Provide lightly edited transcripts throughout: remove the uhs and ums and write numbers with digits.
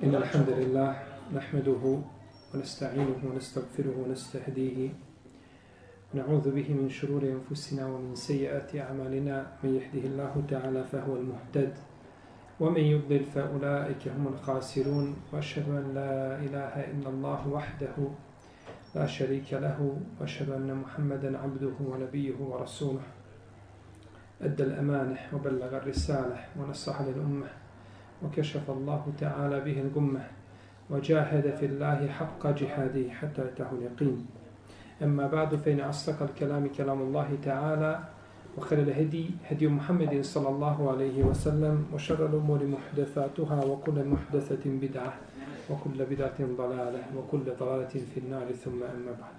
إن الحمد لله نحمده ونستعينه ونستغفره ونستهديه ونعوذ به من شرور أنفسنا ومن سيئات أعمالنا من يهده الله تعالى فهو المهتد ومن يضلل فأولئك هم الخاسرون وأشهد أن لا إله إلا الله وحده لا شريك له وأشهد أن محمدا عبده ونبيه ورسوله أدى الأمانة وبلغ الرسالة ونصح للأمة وكشف الله تعالى به الغمة وجاهد في الله حق جهاده حتى أتاه اليقين. أما بعد فإن أصدق الكلام كلام الله تعالى وخير الهدي هدي محمد صلى الله عليه وسلم وشر الأمور محدثاتها وكل محدثة بدعة وكل بدعة ضلالة وكل ضلالة في النار ثم أما بعد.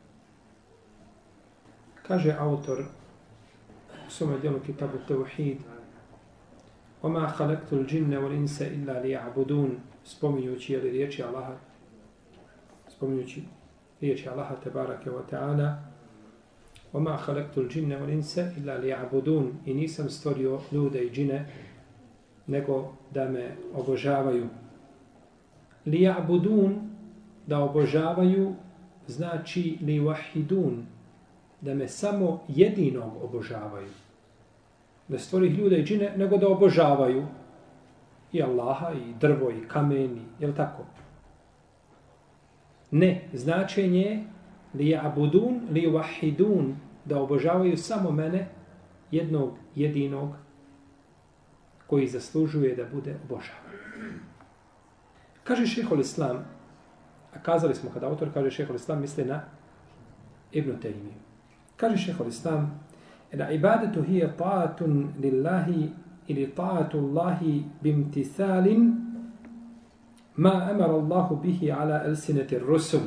Kaže autor u svome djelu Kitabu Tauhid: وَمَا خَلَقْتُ الْجِنَّ وَالْإِنسَ إِلَّا لِيَعْبُدُونَ, spominjući riječi Allaha tebarake wa ta'ala: وَمَا خَلَقْتُ الْجِنَّ وَالْإِنسَ إِلَّا لِيَعْبُدُونَ, i nisam stvorio ljude i džine nego da me obožavaju. لِيَعْبُدُونَ, da obožavaju, znači لِيُوَحِدُونَ, da me samo jedinog obožavaju. Ne stvori ljude i džine, nego da obožavaju i Allaha, i drvo, i kamen, je li tako? Ne, značenje لِيَعْبُدُونَ لِيُوَحِدُونَ, da obožavaju samo mene, jednog jedinog, koji zaslužuje da bude obožavan. Kaže šejhul Islam, a kazali smo kada autor kaže šejhul Islam, misli na Ibn Taymiju. Kaže šejhul Islam: العبادة هي طاعة لله إلى طاعة الله بامتثال ما أمر الله به على ألسنة الرسل.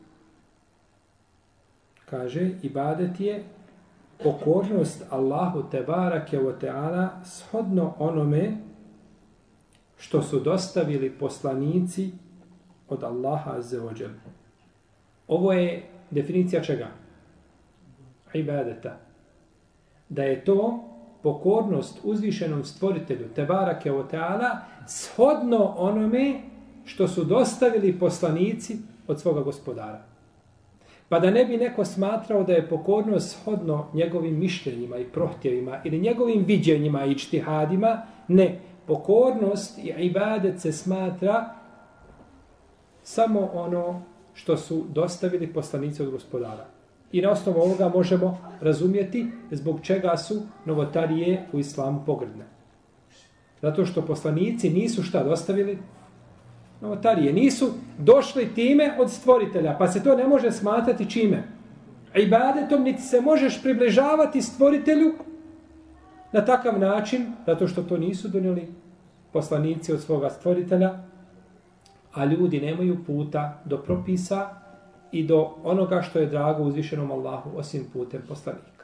Kaže, ibadet je pokornost Allahu tebarake wa ta'ala shodno onome što su dostavili poslanici od Allaha azza wa jalla. Ovo je definicija čega? Ibadeta. Da je to pokornost uzvišenom stvoritelju tebarake wa ta'ala shodno onome što su dostavili poslanici od svoga gospodara. Pa da ne bi neko smatrao da je pokornost shodno njegovim mišljenjima i prohtjevima ili njegovim viđenjima i ijtihadima, ne. Pokornost i ibadet se smatra samo ono što su dostavili poslanici od gospodara. I na osnovu ovoga možemo razumjeti zbog čega su novotarije u islamu pogrdne. Zato što poslanici nisu šta dostavili? Novotarije. Nisu došli time od stvoritelja, pa se to ne može smatrati čime? Ibadetom, niti se možeš približavati stvoritelju na takav način, zato što to nisu donijeli poslanici od svoga stvoritelja, a ljudi nemaju puta do propisa i do onoga što je drago uzvišenom Allahu osim putem poslanika.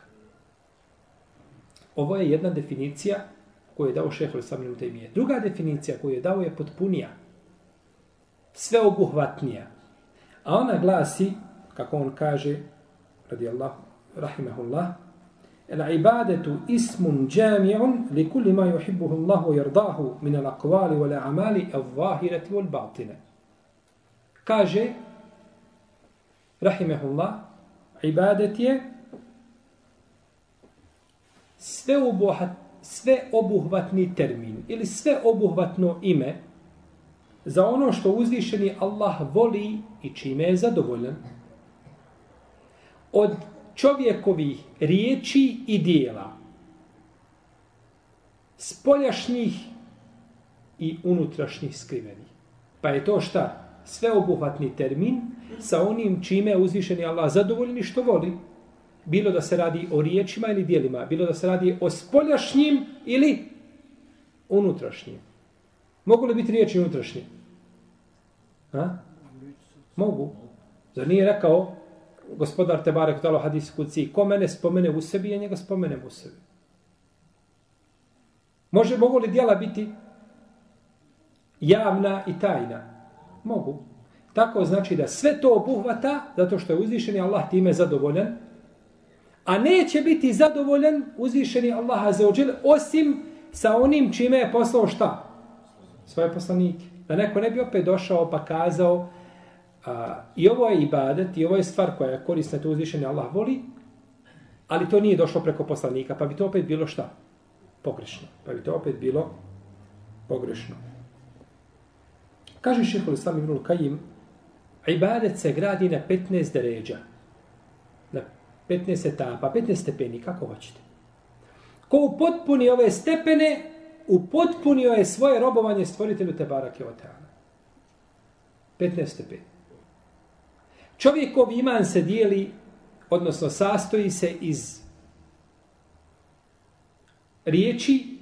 Ovo je jedna definicija koju je dao šejhul Islam ibn Taymije. Druga definicija koju je dao je potpunija, sveobuhvatnija. A ona glasi, kako on kaže, radijallahu rahimahullah: العبادة اسم جامع لكل ما يحبه الله ويرضاه من الأقوال والأعمال الظاهرة والباطنة. kaže rahimahullah, ibadet je sveobuhvatni termin ili sveobuhvatno ime za ono što uzvišeni Allah voli i čime je zadovoljan od čovjekovih riječi i dijela, spoljašnjih i unutrašnjih skrivenih. Pa je to šta? Sveobuhvatni termin sa onim čime je uzvišeni Allah zadovoljan i što voli. Bilo da se radi o riječima ili dijelima, bilo da se radi o spoljašnjim ili unutrašnjim. Mogu li biti riječi unutrašnje? Mogu. Zar nije rekao gospodar tebarek talo hadis kuci: ko mene spomene u sebi, ja njega spomenem u sebi. Mogu li djela biti javna i tajna? Mogu. Tako znači da sve to obuhvata, zato što je uzvišeni Allah time zadovoljan, a neće biti zadovoljan uzvišeni Allah azza wa dželle osim sa onim čime je poslao šta? Svoje poslanike. Da neko ne bi opet došao pa kazao i ovo je ibadet, i ovo je stvar koja je korisna, to uzvišeni Allah voli, ali to nije došlo preko poslanika, pa bi to opet bilo šta? Pogrešno. Pa bi to opet bilo pogrešno. Kaže Šejhul Islam Ibnul Kajim, ibadet se gradi na 15 deređa. Na 15 etapa, 15 stepeni, kako hoćete. Ko upotpuni ove stepene, upotpunio je svoje robovanje stvoritelju Tebarake ve Teala. 15 stepeni. Čovjekov iman se dijeli, odnosno sastoji se iz riječi,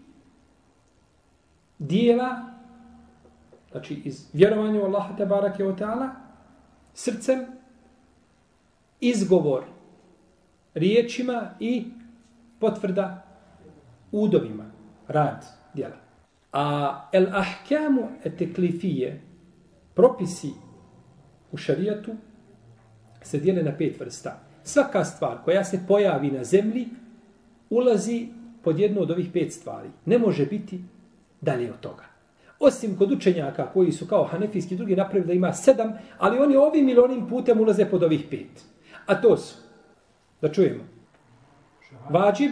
dijela, znači iz vjerovanja u Allaha Tebarake ve Teala, srcem, izgovor riječima i potvrda udovima, rad, djela. A el ahkamu eteklifije, propisi u šarijatu se dijele na 5 vrsta. Svaka stvar koja se pojavi na zemlji ulazi pod jednu od ovih 5 stvari. Ne može biti dalje od toga. Osim kod učenjaka koji su kao hanefijski, drugi napravili da ima 7, ali oni ovim ili onim putem ulaze pod ovih 5. A to su, da čujemo, vađib,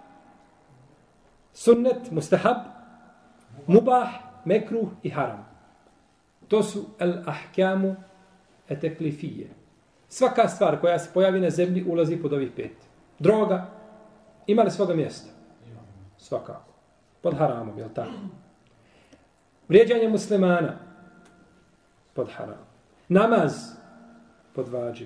sunnet, mustahab, mubah, mekruh i haram. To su el-ahkamu eteklifije. Svaka stvar koja se pojavi na zemlji ulazi pod ovih 5. Droga, ima li svoga mjesta? Svakako. Pod haramom, je li tako? Vrijeđanje muslimana, pod haram. Namaz, pod vađib.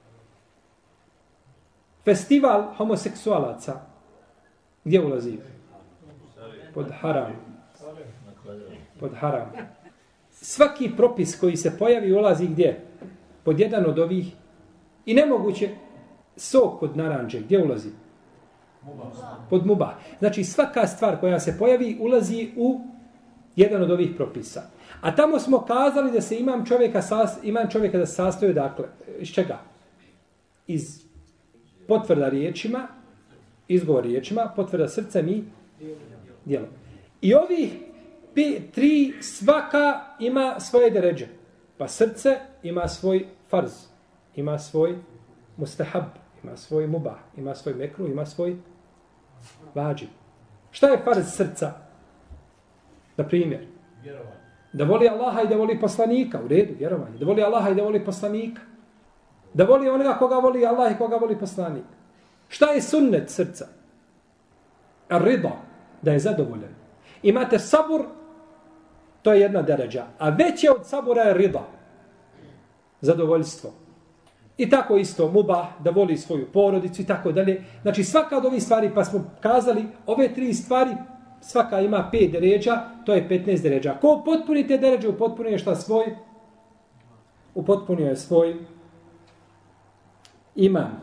Festival homoseksualaca, gdje ulazi? Pod haram. Pod haram. Svaki propis koji se pojavi ulazi gdje? Pod jedan od ovih. I nemoguće sok od naranđe, gdje ulazi? Pod mubah. Znači svaka stvar koja se pojavi ulazi u jedan od ovih propisa. A tamo smo kazali da se imam čovjeka da se sastoji, dakle, iz čega? Iz potvrda riječima, izgovor riječima, potvrda srcem i djelom. I ovih 3 svaka ima svoje deređe. Pa srce ima svoj farz, ima svoj mustahab, ima svoj mubah, ima svoj mekruh, ima svoj vađib. Šta je farz srca? Na primjer, da voli Allaha i da voli poslanika, u redu, vjerovanje. Da voli Allaha i da voli poslanika. Da voli onoga koga voli Allah i koga voli poslanik. Šta je sunnet srca? Ar-rida, da je zadovoljen. Imate sabur, to je jedna deređa. A veće od sabura je rida. Zadovoljstvo. I tako isto mubah, da voli svoju porodicu i tako dalje. Znači svaka od ovih stvari, pa smo kazali, ove 3 stvari, svaka ima 5 deređa, to je 15 deređa. Ko upotpuni te deređe, upotpunio je šta svoj? Upotpunio je svoj iman.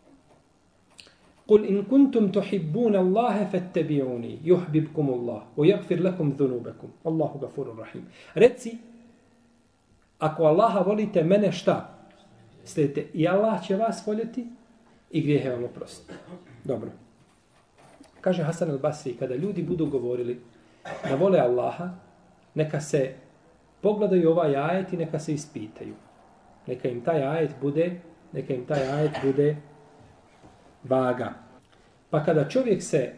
Kul in kuntum tuhibbuna Allahe fattabi'uni yuhbibkum Allah wa yaghfir lakum dhunubakum. Allahu gafurur rahim. Reci, ako Allaha volite, mene šta? Slijedite, i Allah će vas voljeti i grijehe vam oprostiti. Dobro. Kaže Hasan al-Basri, kada ljudi budu govorili da vole Allaha, neka se pogledaju ovaj ajet i neka se ispitaju. Neka im taj ajet bude vaga. Pa kada čovjek se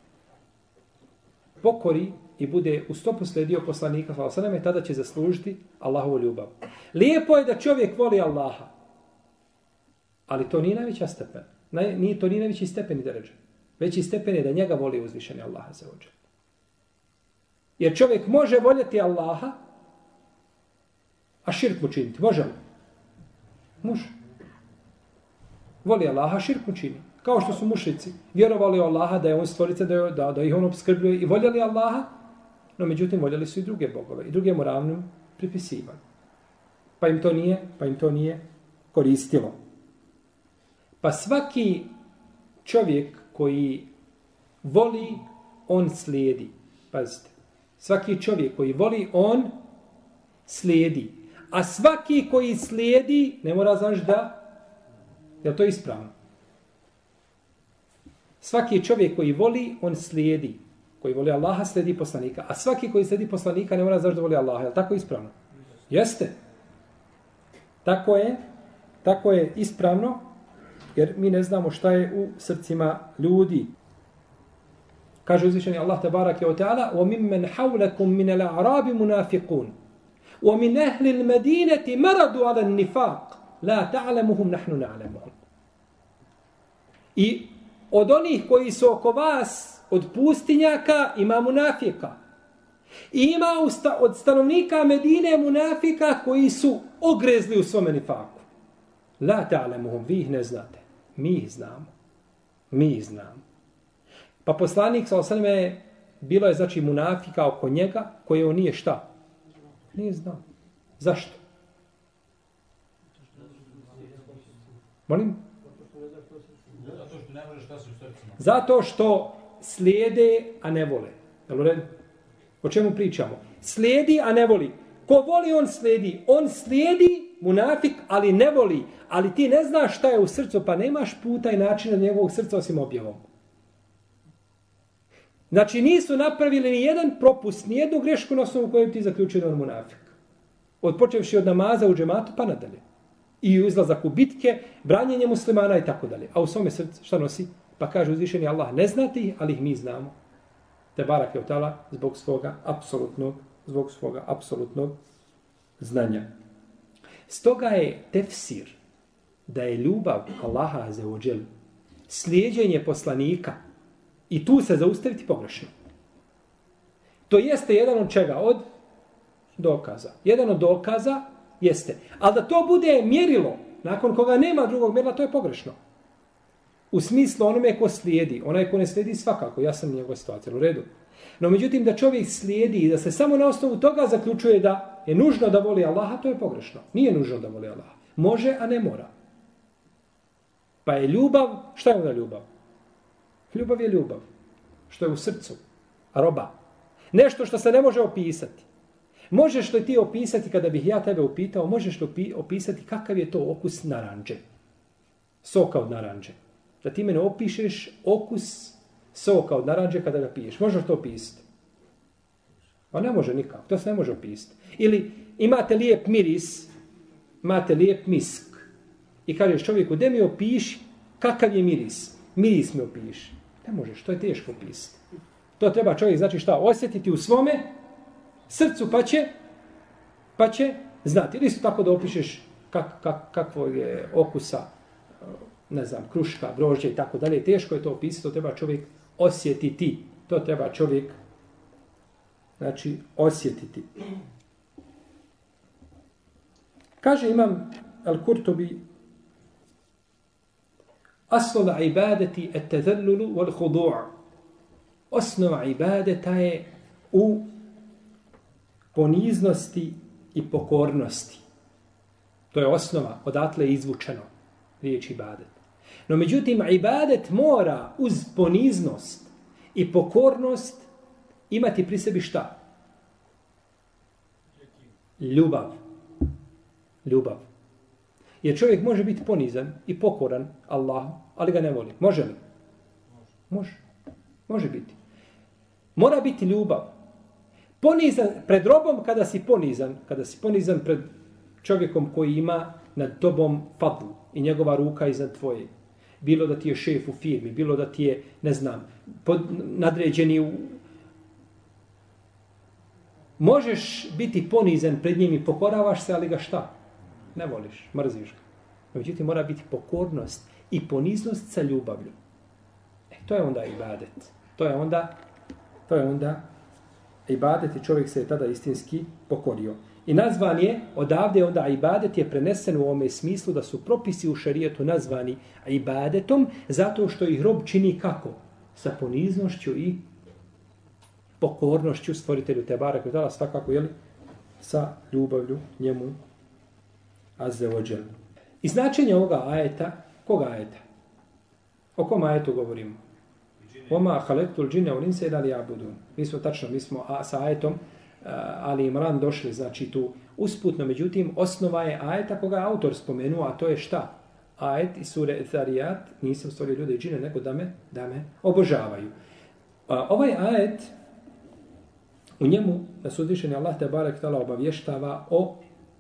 pokori i bude u stopu slijedio poslanika, tada će zaslužiti Allahovu ljubav. Lijepo je da čovjek voli Allaha, ali to nije najveća stepen. To nije najveći stepen i deređa. Veći stepen je da njega voli uzvišeni Allaha za ođe. Jer čovjek može voljeti Allaha, a širk mu činiti. Može li? Može. Voli Allaha, širk mu čini. Kao što su mušrici vjerovali u Allaha da je on stvorica, da ih on obskrbljuje i voljeli Allaha, no međutim voljeli su i druge bogove i druge mu ravno pripisivali. Pa im to nije koristilo. Pa svaki čovjek koji voli, on slijedi. Pazite. Svaki čovjek koji voli, on slijedi. A svaki koji slijedi, ne mora znaš da, je to ispravno? Svaki čovjek koji voli, on slijedi. Koji voli Allaha, slijedi poslanika. A svaki koji slijedi poslanika ne mora znaći da voli Allaha. Je li tako ispravno? Jeste. Tako je ispravno, jer mi ne znamo šta je u srcima ljudi. Kaže uzvišeni Allah tabaraka wa ta'ala: وَمِمَّنْ حَوْلَكُمْ مِنَ الْأَعْرَابِ مُنَافِقُونَ وَمِنْ أَهْلِ الْمَدِينَةِ مَرَدُوا عَلَى النِّفَاقِ لَا تَعْلَمُهُمْ نَحْنُ نَعْلَمُهُمْ. I od onih koji su oko vas, od pustinjaka, ima munafika. I ima od stanovnika Medine munafika koji su ogrezli u svome nifaku. La ta'lamuhum, vi ih ne znate. Mi ih znamo. Pa poslanik s.a.v. bilo je znači munafika oko njega koje on nije šta? Nije znao. Zašto? Molim? Zato što slijede, a ne vole. O čemu pričamo? Slijedi, a ne voli. Ko voli, on slijedi. On slijedi, munafik, ali ne voli. Ali ti ne znaš šta je u srcu, pa nemaš puta i načina njegovog srca osim objavom. Znači nisu napravili ni jedan propust, ni jednu grešku na osnovu koju ti zaključio da on munafik. Počevši od namaza u džematu pa nadalje. I izlazak u bitke, branjenje muslimana i tako dalje. A u svome srcu šta nosi? Pa kaže uzvišeni Allah, ne znate ih, ali ih mi znamo. Te barak je utala zbog svoga apsolutnog znanja. Stoga je tefsir da je ljubav Allaha azza wa džel, slijeđenje poslanika i tu se zaustaviti pogrešno. To jeste jedan od čega? Od dokaza. Jedan od dokaza jeste. Ali da to bude mjerilo, nakon koga nema drugog mjerila, to je pogrešno. U smislu onome ko slijedi. Onaj ko ne slijedi svakako, ja sam njegova situacija, u redu. No međutim da čovjek slijedi i da se samo na osnovu toga zaključuje da je nužno da voli Allaha, to je pogrešno. Nije nužno da voli Allaha. Može, a ne mora. Pa je ljubav, šta je onda ljubav? Ljubav je ljubav. Što je u srcu. Roba. Nešto što se ne može opisati. Možeš li ti opisati, kada bih ja tebe upitao, možeš li opisati kakav je to okus naranđe? Soka od naranđe. Da ti mene opišeš okus soka od naranđe kada ga piješ. Možeš to opisati? Pa ne može nikako. To se ne može opisati. Ili imate lijep miris, imate lijep misk. I kažeš čovjeku, de mi opiši kakav je miris. Miris mi opiši. Ne možeš, to je teško opisati. To treba čovjek, znači šta, osjetiti u svome srcu, pa će znati. Ili su tako da opišeš kakvo je okusa, ne znam, kruška, grožđe i tako dalje. Teško je to opisati, to treba čovjek osjetiti. To treba čovjek, znači, osjetiti. Kaže imam Al-Kurtubi, Aslova ibadeti et tezellulu wal hudu'a. Osnova ibadeta je u poniznosti i pokornosti. To je osnova, odatle je izvučeno riječ ibadet. No međutim, ibadet mora uz poniznost i pokornost imati pri sebi šta? Ljubav. Ljubav. Jer čovjek može biti ponizan i pokoran Allahu, ali ga ne voli. Može li? Može. Može biti. Mora biti ljubav. Ponizan pred robom kada si ponizan pred čovjekom koji ima nad tobom fadlu i njegova ruka iznad tvoje. Bilo da ti je šef u firmi, bilo da ti je, ne znam, nadređeni u... Možeš biti ponizan pred njim i pokoravaš se, ali ga šta? Ne voliš, mrziš ga. Međutim, mora biti pokornost i poniznost sa ljubavlju. To je onda ibadet. To je onda ibadet i čovjek se je tada istinski pokorio. I nazvan je, odavde onda ibadet je prenesen u ovome smislu da su propisi u šarijetu nazvani ibadetom zato što ih rob čini kako? Sa poniznošću i pokornošću stvoritelju te barek i tala svakako, jeli? Sa ljubavlju njemu azze ođel. I značenje ovoga ajeta, koga ajeta? O kom ajetu govorimo? Oma halektul džine u linse da li abudun. Mi smo sa ajetom Ali Imran došli, znači tu usputno, međutim, osnova je ajeta koga je autor spomenuo, a to je šta? Ajet iz sure Zarijat, nisam stvorio ljude i džine, nego da me obožavaju. Ovaj ajet, u njemu nas uzvišeni Allah te barek tala obavještava o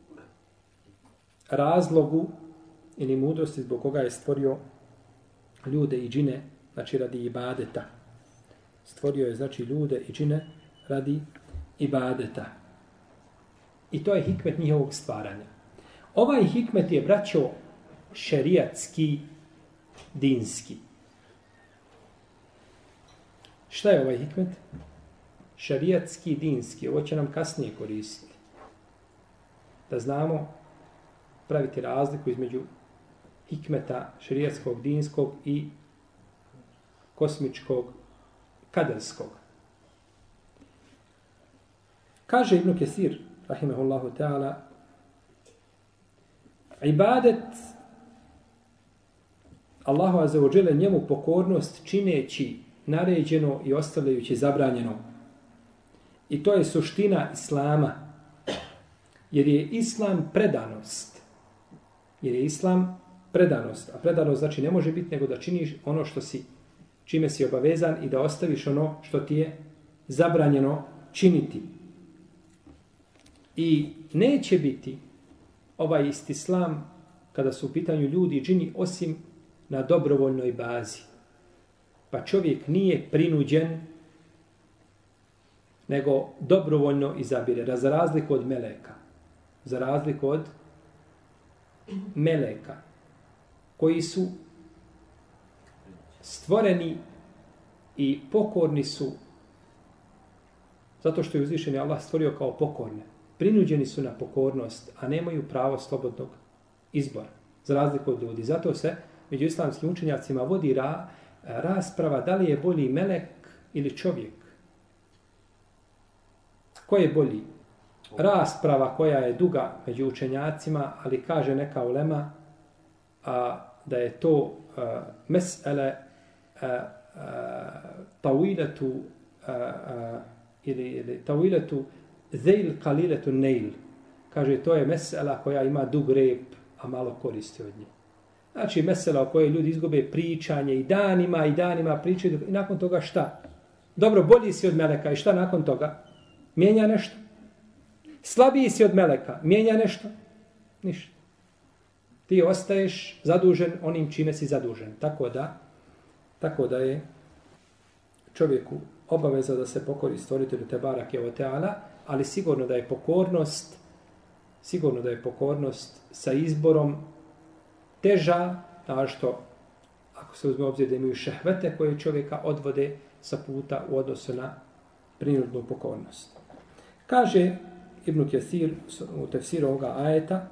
razlogu ili mudrosti zbog koga je stvorio ljude i džine, znači radi ibadeta. Stvorio je, znači, ljude i džine radi ibadeta. I to je hikmet njihovog stvaranja. Ovaj hikmet je, braćo, šerijatski, dinski. Šta je ovaj hikmet? Šerijatski, dinski. Ovo će nam kasnije koristiti. Da znamo praviti razliku između hikmeta šerijatskog, dinskog i kosmičkog, kaderskog. Kaže Ibn Kesir, rahimahullahu ta'ala, ibadet Allahu azza wa dželle njemu pokornost čineći naređeno i ostavljajući zabranjeno. I to je suština Islama. Jer je Islam predanost. Jer je Islam predanost. A predanost znači ne može biti nego da činiš ono što si, čime si obavezan i da ostaviš ono što ti je zabranjeno činiti. I neće biti ovaj isti Islam kada su u pitanju ljudi i džini osim na dobrovoljnoj bazi. Pa čovjek nije prinuđen nego dobrovoljno izabire. Za razliku od meleka. Za razliku od meleka koji su stvoreni i pokorni su zato što je uzvišeni Allah stvorio kao pokorne. Prinuđeni su na pokornost, a nemaju pravo slobodnog izbora. Za razliku od ljudi. Zato se među islamskim učenjacima vodi rasprava da li je bolji melek ili čovjek. Ko je bolji? Rasprava koja je duga među učenjacima, ali kaže neka ulema da je to mes'ele tawiletu ili tawiletu zejl kaliletu neil. Kaže, to je mesela koja ima dug rep, a malo koristi od nje. Znači, mesela o kojoj ljudi izgube pričanje i danima pričaju i nakon toga šta? Dobro, bolji si od meleka i šta nakon toga? Mijenja nešto? Slabiji si od meleka, mijenja nešto? Ništa. Ti ostaješ zadužen onim čime si zadužen. Tako da je čovjeku obaveza da se pokori stvoritelju Tebarake ve Teala, ali sigurno da je pokornost sa izborom teža, što ako se uzme obzir da imaju šehvete koje čovjeka odvode sa puta u odnosu na prinudnu pokornost. Kaže Ibn Kesir u tefsiru ovoga ajeta,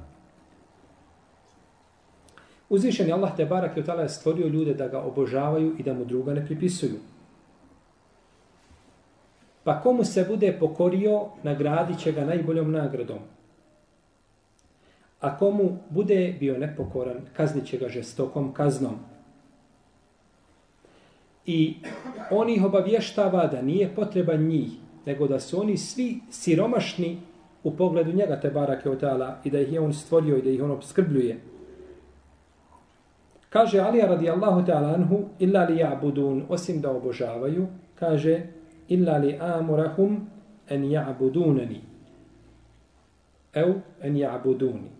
uzvišeni Allah Tebarake ve Teala je stvorio ljude da ga obožavaju i da mu druga ne pripisuju. Pa komu se bude pokorio, nagradit će ga najboljom nagradom. A komu bude bio nepokoran, kaznit će ga žestokom kaznom. I on ih obavještava da nije potreban njih, nego da su oni svi siromašni u pogledu njega Tebarake ve Teala i da ih je on stvorio i da ih on opskrbljuje. Kaže Alija radijallahu ta'ala anhu, illa li ja'budun, osim da obožavaju, kaže, illa li amurahum en ja'budunani. En ja'buduni.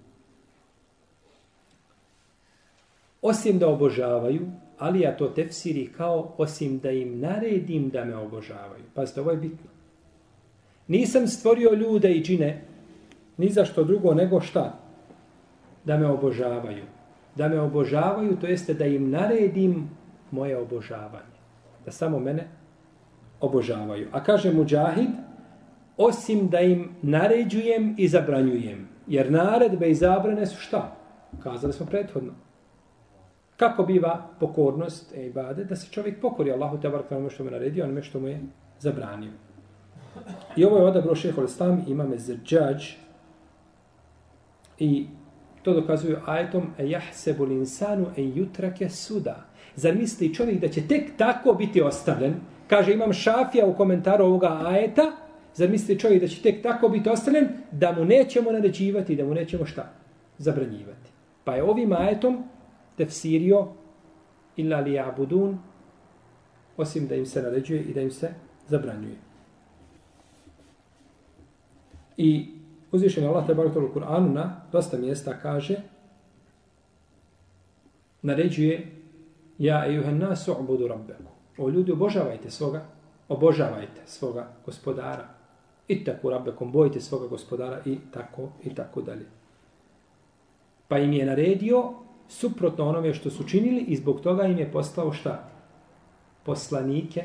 Osim da obožavaju, Alija to tefsiri kao osim da im naredim da me obožavaju. Pazite, ovo je bitno. Nisam stvorio ljude i džine ni za što drugo nego šta? Da me obožavaju. Da me obožavaju, to jeste da im naredim moje obožavanje. Da samo mene obožavaju. A kaže Mudžahid, osim da im naređujem i zabranjujem. Jer naredbe i zabrane su šta? Kazali smo prethodno. Kako biva pokornost i ibadet? Da se čovjek pokori Allahu te barek onome što mu naredio, onome što mu je zabranio. I ovo je odabro šejhul islam imam Zerđađ i to dokazuju ajetom jahsebu linsanu en jutrake suda. Zar misli čovjek da će tek tako biti ostavljen? Kaže imam Šafija u komentaru ovoga ajeta, zar misli čovjek da će tek tako biti ostavljen, da mu nećemo naređivati, da mu nećemo šta? Zabranjivati. Pa je ovim ajetom tefsirio illa li ja'budun osim da im se naređuje i da im se zabranjuje. I uzvišen je Allah tebarek u Kur'anu na dosta mjesta kaže, naređuje ja ejuhan nas u'budu rabbekum. O ljudi, obožavajte svoga gospodara. Ittaku rabbekum, bojite svoga gospodara i tako dalje. Pa im je naredio suprotno onome što su činili i zbog toga im je poslao šta? Poslanike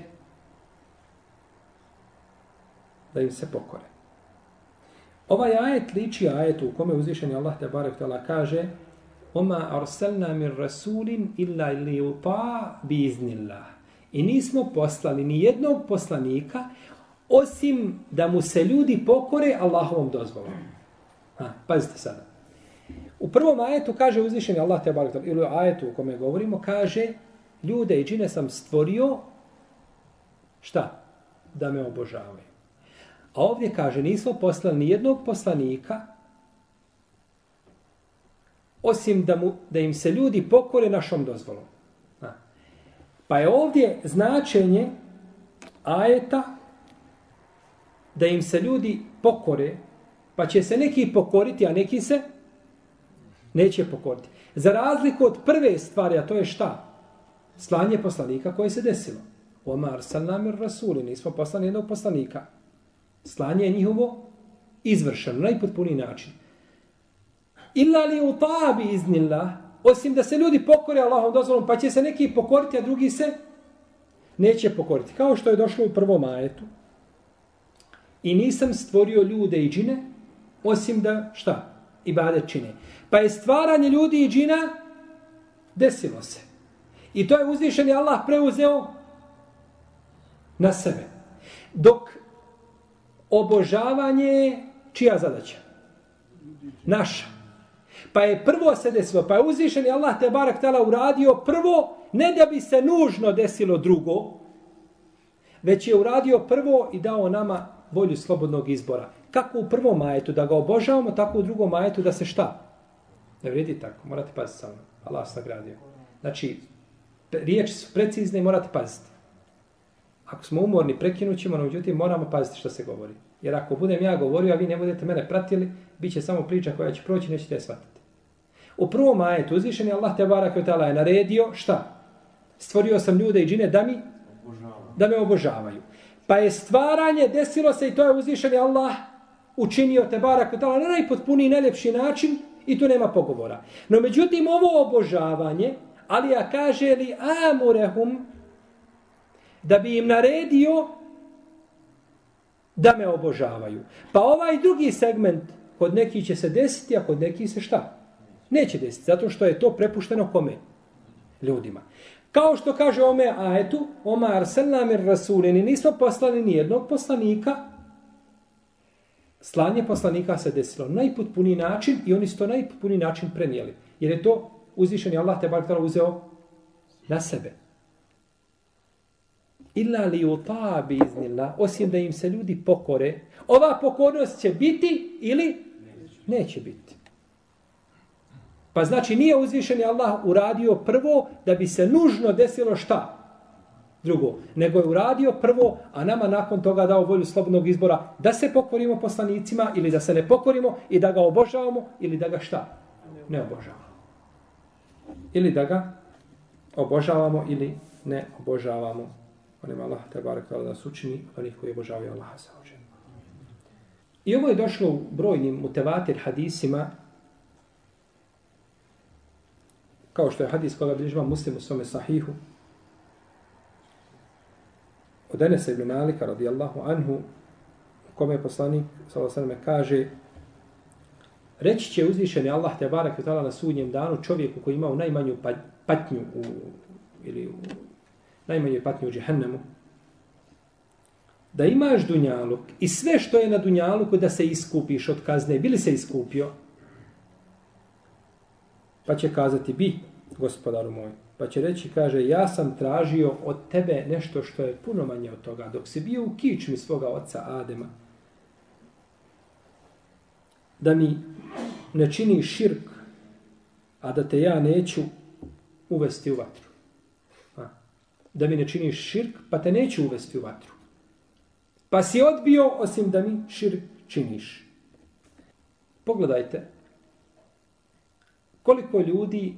da im se pokore. Ovaj ajet liči ajetu u kome uzvišeni Allah tebarek ta'ala kaže Oma arsalna min rasulin illa li yuta bi iznillah. I nismo poslali ni jednog poslanika osim da mu se ljudi pokore Allahovom dozvolom. Pazite sada. U prvom ajetu kaže uzvišeni Allah tebarek ta'ala, ili u ajetu u kome govorimo, kaže ljude i džine sam stvorio šta? Da me obožavaju. A ovdje kaže nismo poslali ni jednog poslanika osim da im se ljudi pokore našom dozvolom. Pa je ovdje značenje ajeta da im se ljudi pokore, pa će se neki pokoriti, a neki se neće pokoriti. Za razliku od prve stvari, a to je šta? Slanje poslanika koje se desilo. Omar sallamir rasuli, nismo poslali jednog poslanika. Slanje je njihovo izvršeno, najpotpuniji način. Illa li utabi iznillah, osim da se ljudi pokore Allahom dozvolom, pa će se neki pokoriti, a drugi se neće pokoriti. Kao što je došlo u prvom ajetu. I nisam stvorio ljude i džine, osim da, šta? Ibadet čine. Pa je stvaranje ljudi i džina desilo se. I to je uzvišeni Allah preuzeo na sebe. Dok obožavanje je čija zadaća? Naša. Pa je prvo se desilo, pa je uzvišeni Allah te barak tala uradio prvo, ne da bi se nužno desilo drugo, već je uradio prvo i dao nama volju slobodnog izbora. Kako u prvom ajetu da ga obožavamo, tako u drugom ajetu da se šta? Ne vredi tako, morate paziti samo. Allah se nagradio. Znači, riječi su precizne i morate paziti. Ako smo umorni, prekinut ćemo, no međutim moramo paziti što se govori. Jer ako budem ja govorio, a vi ne budete mene pratili, bit će samo priča koja će proći, nećete je shvatiti. U prvom ajetu uzvišeni Allah te barak ve taala je naredio šta? Stvorio sam ljude i džine da me obožavaju. Pa je stvaranje desilo se i to je uzvišeni Allah učinio te barak ve taala na najpotpuniji, najljepši način i tu nema pogovora. No međutim ovo obožavanje, Alija kaže li amurehum, da bi im naredio da me obožavaju. Pa ovaj drugi segment kod nekih će se desiti, a kod nekih se šta? Neće desiti, zato što je to prepušteno kome? Ljudima. Kao što kaže ome ajetu, Oma arsalna mir rasulini, nismo poslali ni jednog poslanika, slanje poslanika se desilo na najpotpuniji način i oni su to najpotpuniji način prenijeli. Jer je to uzvišeni Allah te barak uzeo na sebe. Illa li utabi iznillah, osim da im se ljudi pokore. Ova pokornost će biti ili neće biti. Pa znači nije uzvišeni Allah uradio prvo da bi se nužno desilo šta? Drugo. Nego je uradio prvo, a nama nakon toga dao volju slobodnog izbora da se pokorimo poslanicima ili da se ne pokorimo i da ga obožavamo ili da ga šta? Ne obožavamo. Ili da ga obožavamo ili ne obožavamo. Onim Allah te barek da nas učini onih koji obožavaju Allaha saođe. I ovo je došlo u brojnim mutevatir hadisima, kao što je hadis koga bilježi Muslim u svome sahihu, od Enesa ibn Malika radijallahu anhu, u kome je poslanik sallallahu alejhi ve sellem kaže: reći će uzvišeni Allah te barek ve taala na sudnjem danu čovjeku koji ima najmanju patnju najmanje patnje u džehennemu, da imaš dunjaluk i sve što je na dunjaluku da se iskupiš od kazne, bili se iskupio? Pa će kazati, bi, gospodaru moj. Pa će reći, kaže, ja sam tražio od tebe nešto što je puno manje od toga, dok si bio u kičmi svoga oca Adema. Da mi ne čini širk, a da te ja neću uvesti u vatru. da mi ne činiš širk, pa te neću uvesti u vatru. Pa si odbio osim da mi širk činiš. Pogledajte koliko ljudi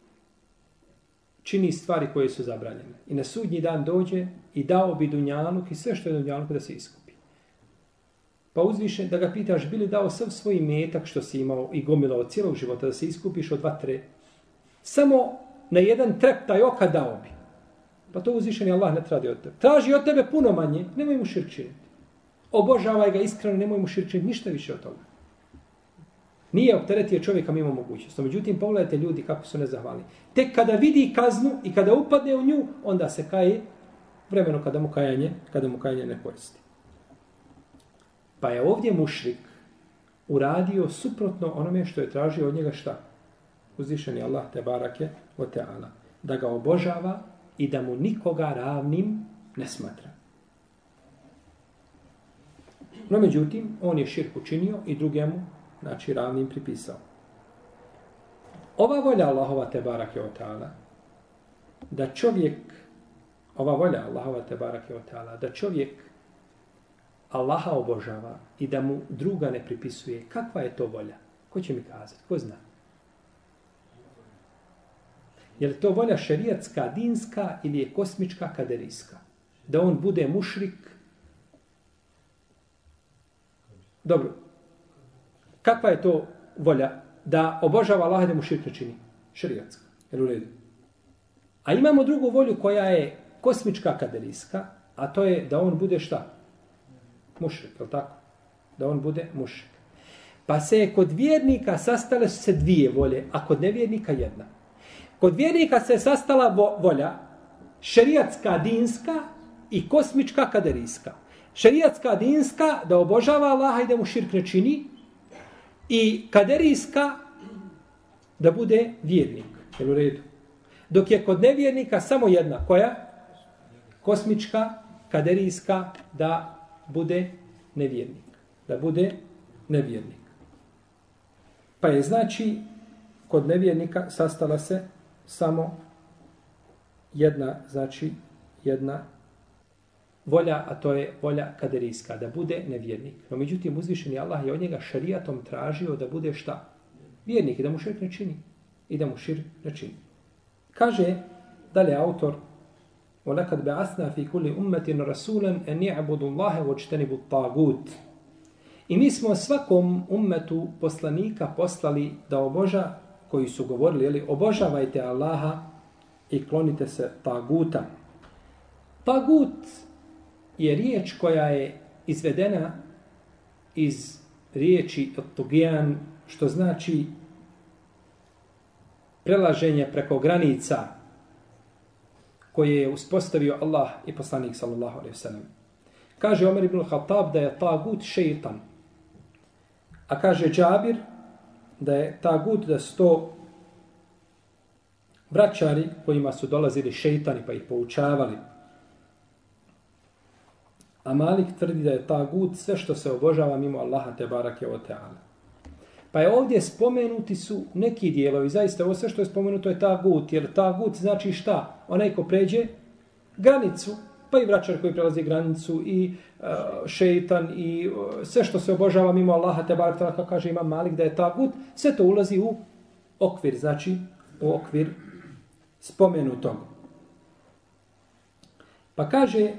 čini stvari koje su zabranjene. I na sudnji dan dođe i dao bi dunjaluk i sve što je dunjaluk da se iskupi. Pa uzviše da ga pitaš, bi li dao sav svoj imetak što si imao i gomilao cijelog života da se iskupiš od vatre? Samo na jedan treptaj oka dao bi. Pa to uzvišeni Allah ne traži od tebe. Traži od tebe puno manje, nemoj mu širk činiti. Obožavaj ga iskreno, nemoj mu širk činiti, ništa više od toga. Nije opteretio čovjeka mimo mogućnosti. Međutim, pogledajte ljudi kako su nezahvalni. Tek kada vidi kaznu i kada upadne u nju, onda se kaje vremeno kada mu kajanje ne koristi. Pa je ovdje mušrik uradio suprotno onome što je tražio od njega šta? Uzvišeni Allah te barake o teala. Da ga obožava i da mu nikoga ravnim ne smatra. No međutim, on je širk učinio i drugemu, znači ravnim pripisao. Ova volja Allahova te barake o teala, da čovjek, ova volja Allahova te barake o teala, da čovjek Allaha obožava i da mu druga ne pripisuje, kakva je to volja? Ko će mi kazati? Ko zna? Je li to volja šerijatska, dinska ili je kosmička, kaderijska? Da on bude mušrik? Dobro. Kakva je to volja? Da obožava Allaha da mu širk ne čini? Šerijatska. Jel u redu? A imamo drugu volju koja je kosmička, kaderijska, a to je da on bude šta? Mušrik, je li tako? Da on bude mušrik. Pa se je kod vjernika sastale su se dvije volje, a kod nevjernika jedna. Kod vjernika se je sastala volja šerijatska, dinska i kosmička, kaderijska. Šerijatska, dinska, da obožava Allaha i da mu širk ne čini, i kaderijska, da bude vjernik. Jel u redu? Dok je kod nevjernika samo jedna. Koja? Kosmička, kaderijska, da bude nevjernik. Da bude nevjernik. Pa je znači kod nevjernika sastala se samo jedna, znači jedna volja, a to je volja kaderijska, da bude nevjernik. No međutim, uzvišeni Allah je od njega šarijatom tražio da bude šta? Vjernik i da mu širk ne čini. I da mu širk ne čini. Kaže dalje autor وَلَكَدْ بَعَثْنَا فِي كُلِّ أُمَّةٍ رَسُولًا أَنْ يَعْبُدُ اللَّهَ وَاجْتَنِبُ الطَّاغُوتِ. I mi smo svakom ummetu poslanika poslali da oboža, koji su govorili, jeli, obožavajte Allaha i klonite se taguta. Tagut je riječ koja je izvedena iz riječi tugijan, što znači prelaženje preko granica koje je uspostavio Allah i poslanik sallallahu alejhi ve sellem. Kaže Omer ibn Khattab da je tagut šejtan. A kaže Džabir da je tagut, da su to vraćari kojima su dolazili šejtani pa ih poučavali. A Malik tvrdi da je tagut sve što se obožava mimo Allaha te barake o teala. Pa je ovdje spomenuti su neki dijelovi, zaista ovo sve što je spomenuto je tagut, jer tagut znači šta? Onaj ko pređe granicu, pa i vraćar koji prelazi granicu, i šejtan, i sve što se obožava mimo Allaha te barake, kako kaže Imam Malik da je tagut, sve to ulazi u okvir, znači u okvir spomenutog. Pa kaže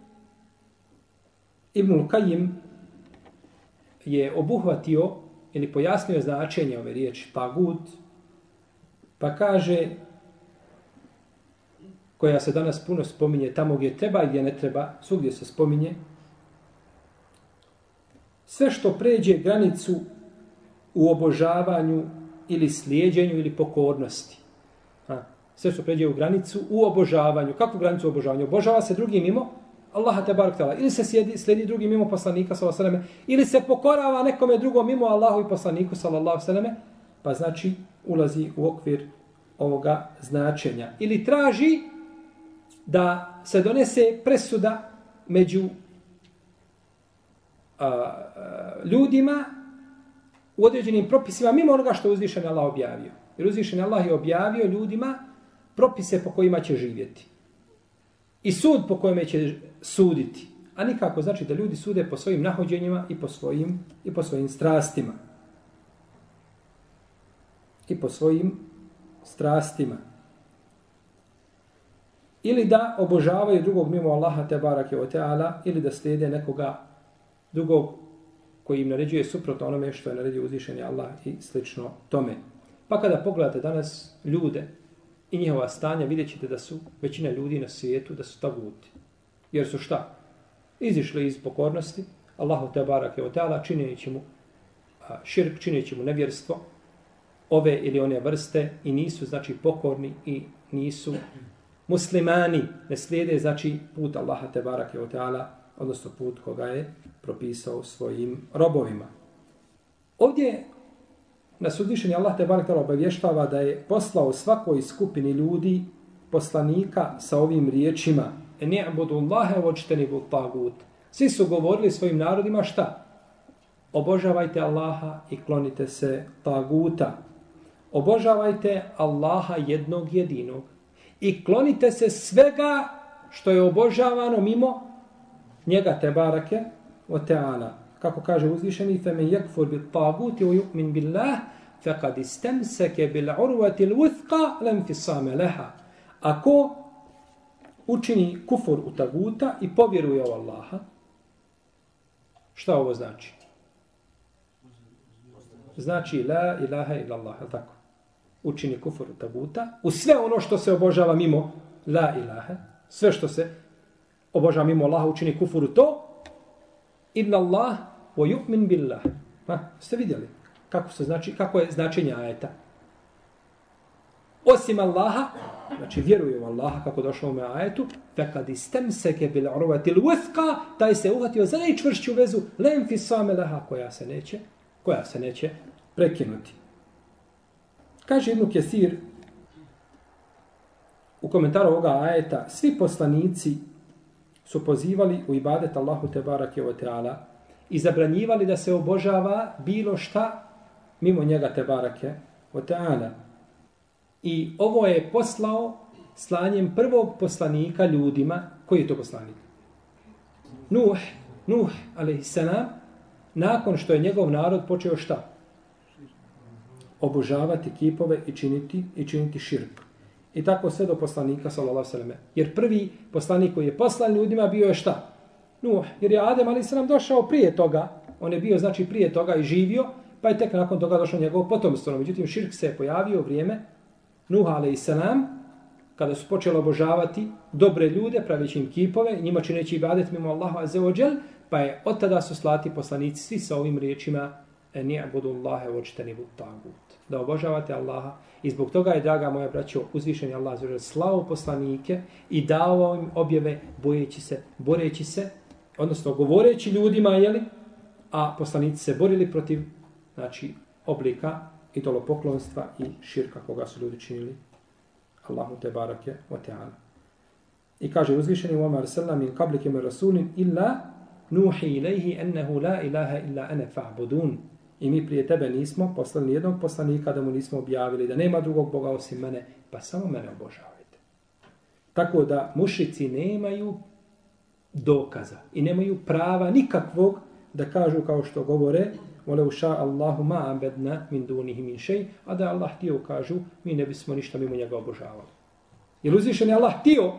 Ibnul Kajim je obuhvatio ili pojasnio značenje ove riječi tagut, pa kaže, koja se danas puno spominje tamo gdje treba i gdje ne treba, svugdje se spominje, sve što pređe granicu u obožavanju ili slijeđenju ili pokornosti. Sve što pređe u granicu u obožavanju. Kakvu granicu u obožavanju? Obožava se drugi mimo Allaha te barek tala. Ili se slijedi drugi mimo poslanika sallallahu alejhi ve selleme, ili se pokorava nekome drugom mimo Allahu i poslaniku sallallahu alejhi ve selleme, pa znači ulazi u okvir ovoga značenja. Ili traži da se donese presuda među ljudima u određenim propisima mimo onoga što je uzvišeni Allah objavio. Jer uzvišeni Allah je objavio ljudima propise po kojima će živjeti. i sud po kojem će suditi. A nikako znači da ljudi sude po svojim nahođenjima i po svojim strastima. I po svojim strastima. Ili da obožavaju drugog mimo Allaha te barake o teala, ili da slijede nekoga drugog koji im naređuje suprotno onome što je naredio uzvišeni Allah i slično tome. Pa kada pogledate danas ljude i njihova stanja, vidjet ćete da su većina ljudi na svijetu, da su taguti. Jer su šta? Izišli iz pokornosti Allahu te barake o teala, čineći mu širk, čineći mu nevjerstvo, ove ili one vrste i nisu znači pokorni i nisu muslimani, ne slijede znači put Allaha te barake o teala, odnosno put koga je propisao svojim robovima. Ovdje nas uzvišeni Allah te barake obavještava da je poslao svakoj skupini ljudi poslanika sa ovim riječima: "Ni'budu Allaha wajtanibu tagut." Svi su govorili svojim narodima šta? Obožavajte Allaha i klonite se taguta. Obožavajte Allaha jednog jedinog i klonite se svega što je obožavano mimo njega te barake o teala. Kako kaže uzvišeni: "Femen yakfur bit taguti wa yu'min billah faqad istamsaka bil urwati al wuthqa lam fisama laha." Ako učini kufur u taguta i povjeruje u Allaha, šta ovo znači? Znači la ilaha illallah, tako. Učini kufur u taguta, u sve ono što se obožava mimo la ilaha, sve što se obožava mimo Allaha učini kufur u to, illallah wa yu'min billah. Ste vidjeli kako je značenje ajeta? Osim Allaha, znači vjeruje u Allaha, kako došlo u ajetu, fekad istemseke bil urvati l'uthqa, taj se uhvatio za najčvršću vezu, lem fisame laha, koja se neće prekinuti. Kaže Ibn Kesir u komentaru ovoga ajeta: svi poslanici su pozivali u ibadet Allahu te barake o teala i zabranjivali da se obožava bilo šta mimo njega te barake o teala. I ovo je poslao slanjem prvog poslanika ljudima. Koji je to poslanik? Nuh alejselam, nakon što je njegov narod počeo šta? Obožavati kipove i činiti širk. I tako sve do poslanika sallallahu alejhi ve selleme. Jer prvi poslanik koji je poslan ljudima bio je šta? Nuh, jer je Adem alejselam došao prije toga. On je bio znači prije toga i živio, pa je tek nakon toga došao njegovo potomstvo. Međutim, širk se je pojavio u vrijeme Nuh alejselam, kada su počeli obožavati dobre ljude, praveći im kipove, njima čineći ibadet mimo Allaha azza wa džel, pa je od tada su slati poslanici svi sa ovim riječima: "Ni'budu Allaha wajtanibu tagut." Da obožavate Allaha. I zbog toga je, draga moja braćo, uzvišeni Allah azza wa džel slao poslanike i dao im objave boreći se, odnosno govoreći ljudima, a poslanici se borili protiv znači oblika idolopoklonstva i širka koga su ljudi činili Allahu te barake wa ta'ala. I kaže uzvišeni: "Wa ma arsalna min qablika min rasulin illa nuhi ilayhi annahu la ilaha illa ana fa'budun." I mi prije tebe nismo poslali nijednog poslanika da mu nismo objavili da nema drugog Boga osim mene, pa samo mene obožavajte. Tako da mušrici nemaju dokaza i nemaju prava nikakvog da kažu kao što govore: "Walau sha Allahu ma abadna min dunihi min shay", a da Allah htio, kažu, mi ne bismo ništa mimo njega obožavali. Jer uzvišen je Allah htio.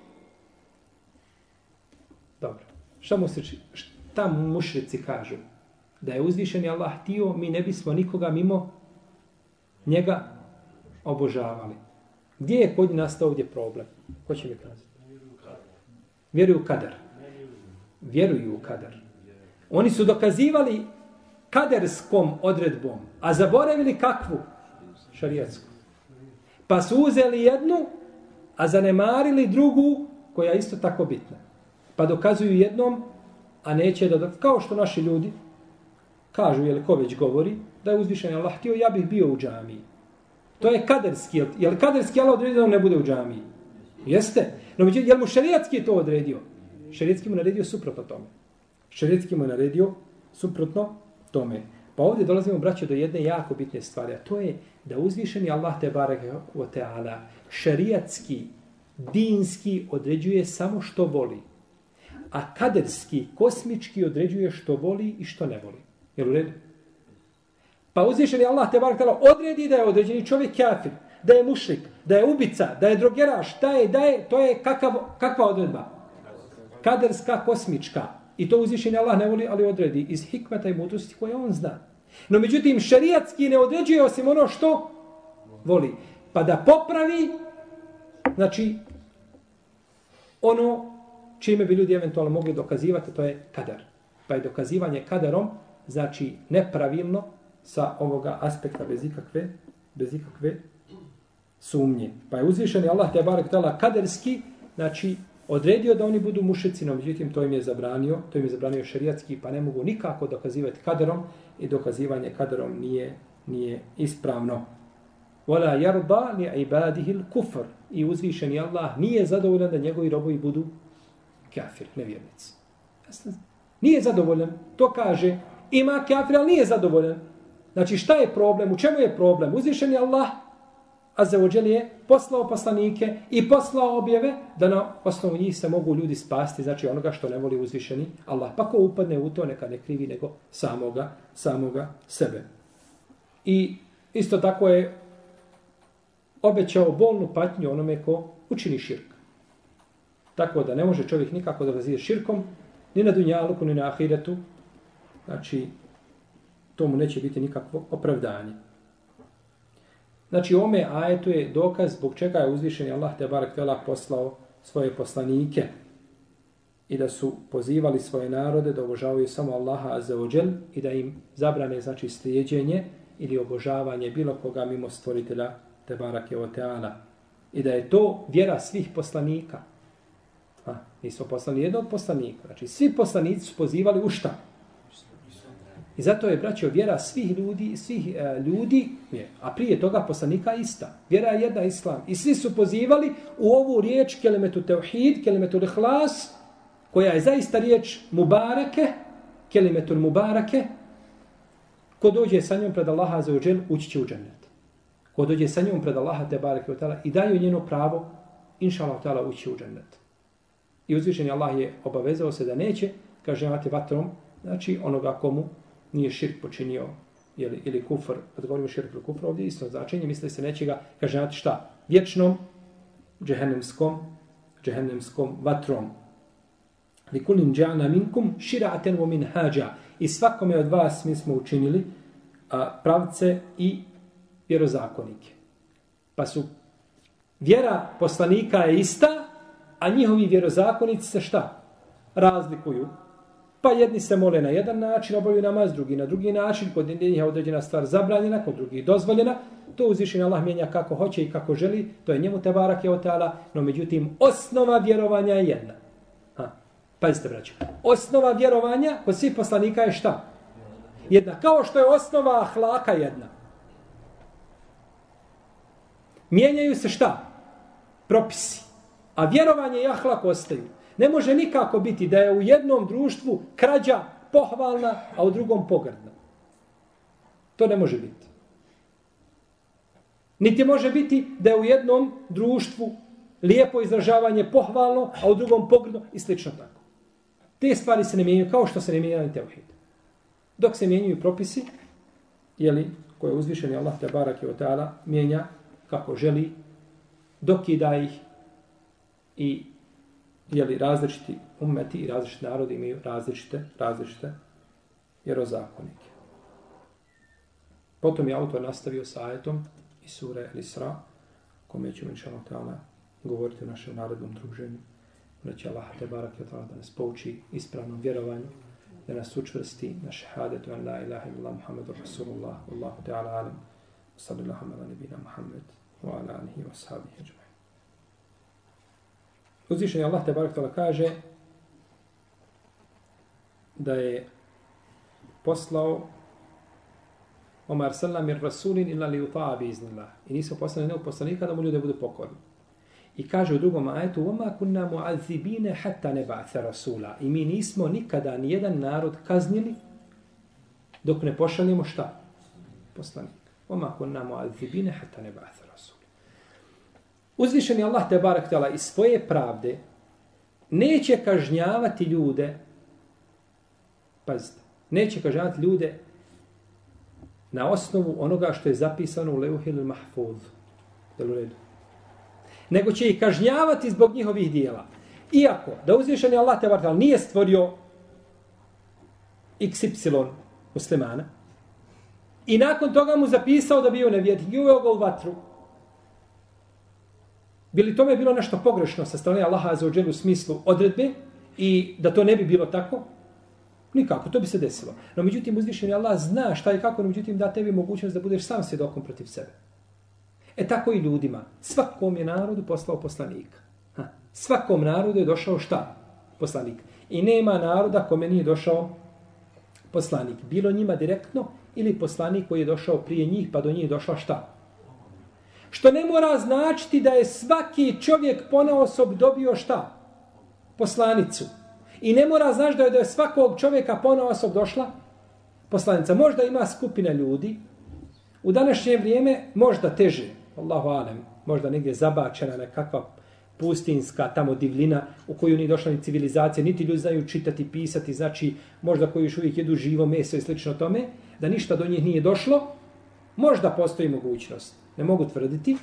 Dobro. Šta mušrici kažu? Da je uzvišen je Allah htio, mi ne bismo nikoga mimo njega obožavali. Gdje je kod nastao ovdje problem? Ko će mi kazati? Vjeruju u kadar. Vjeruju u kadar. Oni su dokazivali kaderskom odredbom, a zaboravili kakvu? Šarijatsku. Pa su uzeli jednu, a zanemarili drugu, koja je isto tako bitna. Pa dokazuju jednom, a neće da kao što naši ljudi kažu, ko već govori, da je uzvišen Allah htio, ja bih bio u džamiji. To je kaderski. Je li kaderski Allah odredio da on ne bude u džamiji? Jeste. No, je li mu šarijatski to odredio? Šarijatski mu naredio suprotno tome. Šarijatski mu naredio suprotno tome. Pa ovdje dolazimo, braće, do jedne jako bitne stvari, a to je da uzvišeni Allah te bareke ve taala šarijatski dinski određuje samo što voli. A kaderski, kosmički određuje što voli i što ne voli. Jel u redu? Pa uzvišeni Allah te barek tala odredi da je određeni čovjek kafir, da je mušrik, da je ubica, da je drogeraš, da je, to je kakva odredba? Kaderska, kosmička. I to uzvišeni Allah ne voli, ali odredi iz hikmeta i mudrosti koje on zna. No međutim, šerijatski ne određuje osim ono što voli. Pa da popravi, znači, ono čime bi ljudi eventualno mogli dokazivati, to je kadar. Pa je dokazivanje kadarom, znači nepravilno sa ovoga aspekta bez ikakve sumnje. Pa je uzvišeni Allah te barek tala kaderski, znači odredio da oni budu mušici, no međutim to im je zabranio šerijatski, pa ne mogu nikako dokazivati kadarom i dokazivanje kadarom nije ispravno. Wala yarda li ibadihi al-kufr. I uzvišeni Allah nije zadovoljan da njegovi robovi budu kafir, nevjernici. Nije zadovoljan. To kaže, ima kafir, ali nije zadovoljan. Znači šta je problem? U čemu je problem? Uzvišeni Allah Azza wa Jalla je poslao poslanike i poslao objave da na osnovu njih se mogu ljudi spasti, znači onoga što ne voli uzvišeni Allah. Pa ko upadne u to, neka ne krivi nego samoga sebe. I isto tako je obećao bolnu patnju onome ko učini širk. Tako da ne može čovjek nikako da razvije širkom, ni na dunjaluku, ni na ahiretu. Znači, to mu neće biti nikakvo opravdanje. Znači, ome ajetu je dokaz zbog čega je uzvišeni Allah te barek tela poslao svoje poslanike i da su pozivali svoje narode da obožavaju samo Allaha azza wa džel i da im zabrane, znači, slijeđenje ili obožavanje bilo koga mimo stvoritelja te barake o teala. I da je to vjera svih poslanika. Nismo poslali jednog poslanika. Znači, svi poslanici su pozivali u šta? I zato je, braćo, vjera svih ljudi, a prije toga poslanika ista. Vjera je jedna, islam. I svi su pozivali u ovu riječ kelimetu tevhid, kelimetu ihlas, koja je zaista riječ mubareke, kelimetu mubareke. Ko dođe sa njom pred Allaha azza wa džel, ući će u džennet. Ko dođe sa njom pred Allaha te bareke ve taala i daju njeno pravo, inshallah taala ući u džennet. I uzvišeni Allah je obavezao se da neće kažnjavati vatrom, znači onoga komu nije širk počinio ili kufr. Kad govorimo širk ili kufr, ovdje isto značenje, misli se neće ga kažnjavati šta? Vječnom džehennemskom vatrom. Likulin dža'na minkum šira'aten wa minhađa. I svakome od vas mi smo učinili pravce i vjerozakonike. Pa su vjera poslanika je ista, a njihovi vjerozakonici se šta? Razlikuju. Pa jedni se mole na jedan način, obavljaju namaz, drugi na drugi način, kod njih je određena stvar zabranjena, kod drugih dozvoljena. To uzvišeni Allah mijenja kako hoće i kako želi, to je njemu te barake o teala, no međutim osnova vjerovanja je jedna. Pazite, braćo, osnova vjerovanja kod svih poslanika je šta? Jedna. Kao što je osnova ahlaka jedna. Mijenjaju se šta? Propisi. A vjerovanje i ahlak ostaju. Ne može nikako biti da je u jednom društvu krađa pohvalna, a u drugom pogrdna. To ne može biti. Niti može biti da je u jednom društvu lijepo izražavanje pohvalno, a u drugom pogrdno i slično tako. Te stvari se ne mijenjaju kao što se ne mijenjaju ni tevhid. Dok se mijenjaju propisi, koje uzvišeni Allah te barake o teala mijenja kako želi, dokida ih i različiti ummeti i različiti narodi imaju različite vjerozakonike. Potom je autor nastavio sa ajetom iz sure Al-Isra, kome ćemo inšallah ta'ala govoriti o našem narodnom druženju. Da će Allah te barake ta'ala da nas pouči ispravnom vjerovanju, da nas učvrsti na šehadetu an la ilaha illallah Muhammedur Rasulullah, Allahu ta'ala alam, sallallahu ala nebina Muhammed, wa ala alihi wa sahabihi ajma'in. Uzvišeni Allah te barek ta'ala kaže da je poslao Omar sallam ir rasulin illa li uta'a bi iznillah. I nisu poslali nekog poslanika da mu ljude budu pokorni. I kaže u drugom ajetu وَمَا كُنَّا مُعَذِّبِينَ حَتَّى نَبَعْثَ رَسُولًا. I mi nismo nikada nijedan narod kaznili dok ne pošaljemo šta? Poslanik. وَمَا كُنَّا مُعَذِّبِينَ حَتَّى نَبَعْثَ رَسُولًا. uzvišeni Allah te barek tala iz svoje pravde neće kažnjavati ljude, pazite, neće kažnjavati ljude na osnovu onoga što je zapisano u Leuhil Mahfuz. Jel u redu? Nego će ih kažnjavati zbog njihovih dijela. Iako da uzvišeni Allah te barek tala nije stvorio XY muslimana i nakon toga mu zapisao da bio nevjernik i uveo ga u vatru, bi li tome bilo nešto pogrešno sa strane Allaha azza wa dželle u smislu odredbe i da to ne bi bilo tako? Nikako, to bi se desilo. No međutim, uzvišeni Allah zna šta i kako, no međutim da tebi mogućnost da budeš sam svjedokom protiv sebe. Tako i ljudima. Svakom je narodu poslao poslanika. Svakom narodu je došao šta? Poslanik. I nema naroda kome nije došao poslanik. Bilo njima direktno ili poslanik koji je došao prije njih pa do njih došla šta? Što ne mora značiti da je svaki čovjek ponaosob dobio šta? Poslanicu. I ne mora znači da je svakog čovjeka ponaosob došla poslanica. Možda ima skupina ljudi u današnje vrijeme možda teže, Allahu alem, možda negdje zabačena nekakva pustinska tamo divljina u koju nije došla ni civilizacija, niti ljudi znaju čitati, pisati, znači možda koji još uvijek jedu živo meso i slično tome, da ništa do njih nije došlo, možda postoji mogućnost. Ne mogu tvrditi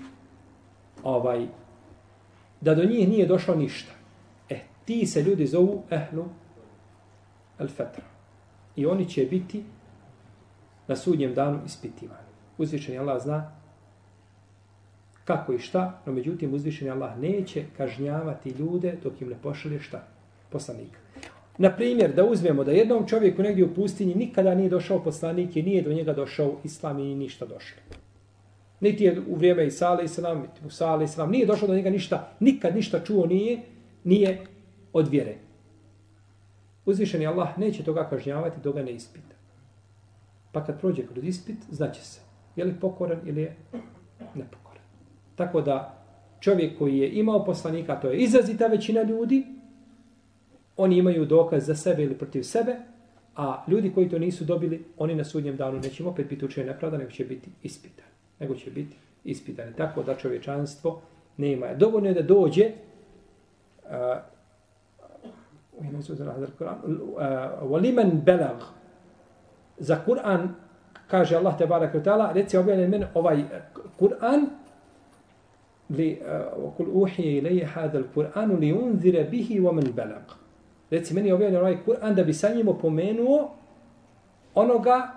da do njih nije došlo ništa. Ti se ljudi zovu ehlu al-fatra. I oni će biti na sudnjem danu ispitivani. Uzvišeni Allah zna kako i šta, no međutim uzvišeni Allah neće kažnjavati ljude dok im ne pošalje šta? Poslanika. Na primjer, da uzmemo da jednom čovjeku negdje u pustinji nikada nije došao poslanik i nije do njega došao islam i ništa došlo. Niti je u vrijeme Isa alejhi selam, niti Musa alejhi selam, nije došlo do njega ništa, nikad ništa čuo nije od vjere. Uzvišeni Allah neće toga kažnjavati dok ga ne ispita. Pa kad prođe kroz ispit, znaće se je li pokoran ili je nepokoran. Tako da čovjek koji je imao poslanika, to je izrazita većina ljudi, oni imaju dokaz za sebe ili protiv sebe, a ljudi koji to nisu dobili, oni na sudnjem danu neće opet biti učeni nepravda, nego će biti ispitani. Tako da čovječanstvo nema. Dovoljno je da dođe وَلِمَنْ بَلَغْ za Kur'an, kaže Allah tebareke ve taala, reci objavljen meni ovaj Kur'an وَقُلْ أُوحِيَ إِلَيَّ هَذَا الْقُرْآنُ لِيُنْذِرَ بِهِ وَمَنْ بَلَغْ. Reci meni objavljen ovaj Kur'an da bi sa njim opomenuo onoga,